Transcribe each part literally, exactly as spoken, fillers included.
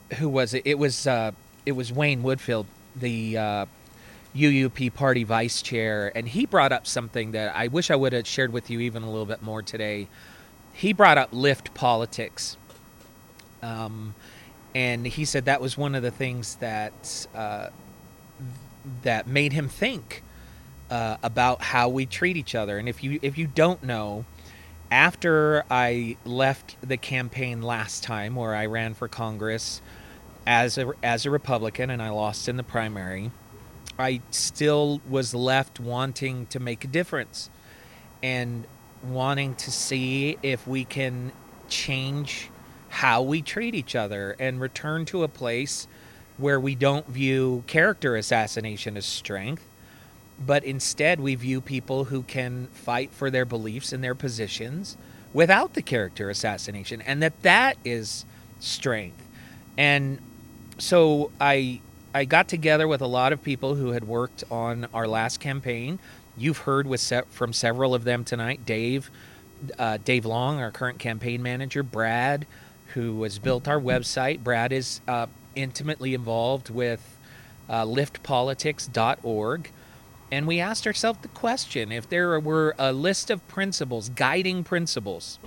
who was it? It was uh, it was Wayne Woodfield, the uh, U U P party vice chair, and he brought up something that I wish I would have shared with you even a little bit more today. He brought up lift politics, um, and he said that was one of the things that uh, that made him think uh, about how we treat each other. And if you if you don't know, after I left the campaign last time, where I ran for Congress as a as a Republican and I lost in the primary, I still was left wanting to make a difference and wanting to see if we can change how we treat each other and return to a place where we don't view character assassination as strength, but instead we view people who can fight for their beliefs and their positions without the character assassination, and that that is strength. And so I I got together with a lot of people who had worked on our last campaign. You've heard with se- from several of them tonight. Dave, uh, Dave Long, our current campaign manager, Brad, who has built our website. Brad is uh, intimately involved with uh, lift politics dot org. And we asked ourselves the question, if there were a list of principles, guiding principles,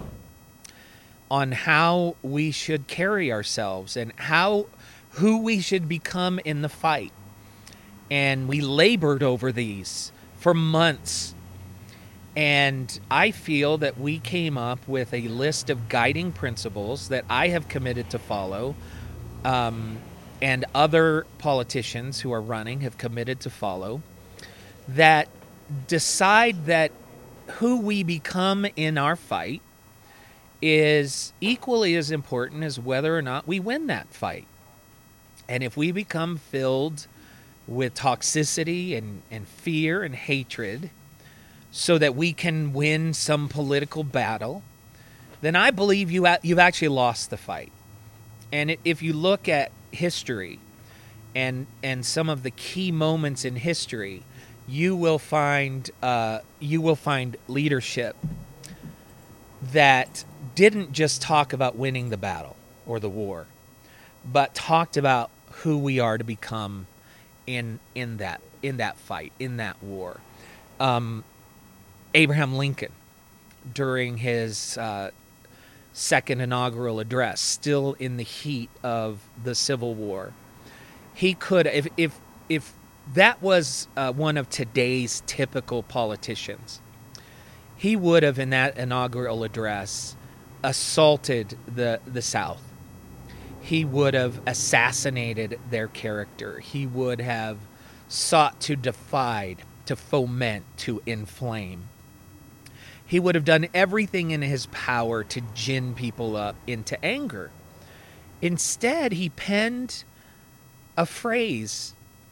on how we should carry ourselves and how who we should become in the fight. And we labored over these for months. And I feel that we came up with a list of guiding principles that I have committed to follow, um, and other politicians who are running have committed to follow, that decide that who we become in our fight is equally as important as whether or not we win that fight. And if we become filled with toxicity and, and fear and hatred so that we can win some political battle, then I believe you you've actually lost the fight. And if you look at history and and some of the key moments in history, you will find uh, you will find leadership that didn't just talk about winning the battle or the war, but talked about who we are to become in in that in that fight, in that war. Um, Abraham Lincoln, during his uh, second inaugural address, still in the heat of the Civil War, he could, if if if that was uh, one of today's typical politicians, he would have, in that inaugural address, assaulted the the South. He would have assassinated their character. He would have sought to divide, to foment, to inflame. He would have done everything in his power to gin people up into anger. Instead, he penned a phrase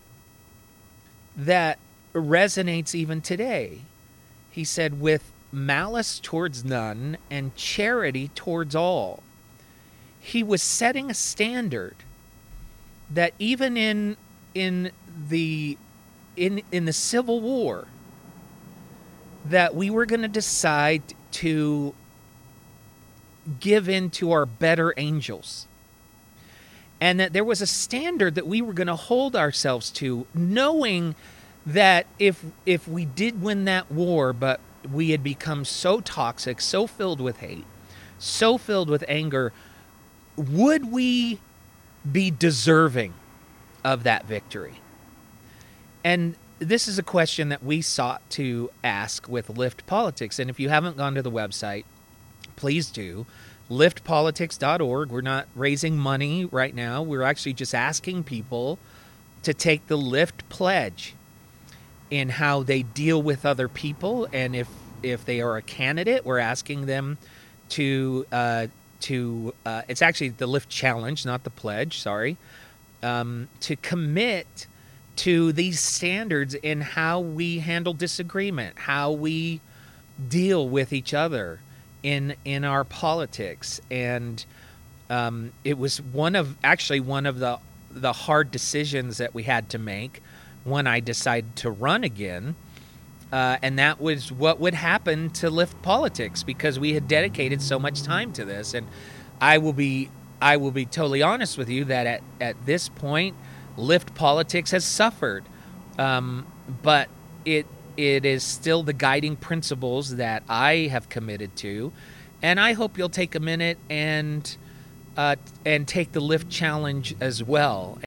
that resonates even today. He said, "With malice towards none and charity towards all." He was setting a standard that even in in the in in the Civil War, that we were going to decide to give in to our better angels, and that there was a standard that we were going to hold ourselves to, knowing that if if we did win that war, but we had become so toxic, so filled with hate, so filled with anger, would we be deserving of that victory? And this is a question that we sought to ask with Lift Politics. And if you haven't gone to the website, please do. lift politics dot org. We're not raising money right now. We're actually just asking people to take the Lift pledge in how they deal with other people. And if, if they are a candidate, we're asking them to... Uh, to uh, it's actually the Lift Challenge, not the pledge, sorry, um, to commit to these standards in how we handle disagreement, how we deal with each other in in our politics. And um, it was one of actually one of the the hard decisions that we had to make when I decided to run again. Uh, and that was what would happen to Lift Politics, because we had dedicated so much time to this. And I will be I will be totally honest with you that at, at this point, Lyft politics has suffered. Um, but it it is still the guiding principles that I have committed to. And I hope you'll take a minute and uh, and take the Lyft challenge as well.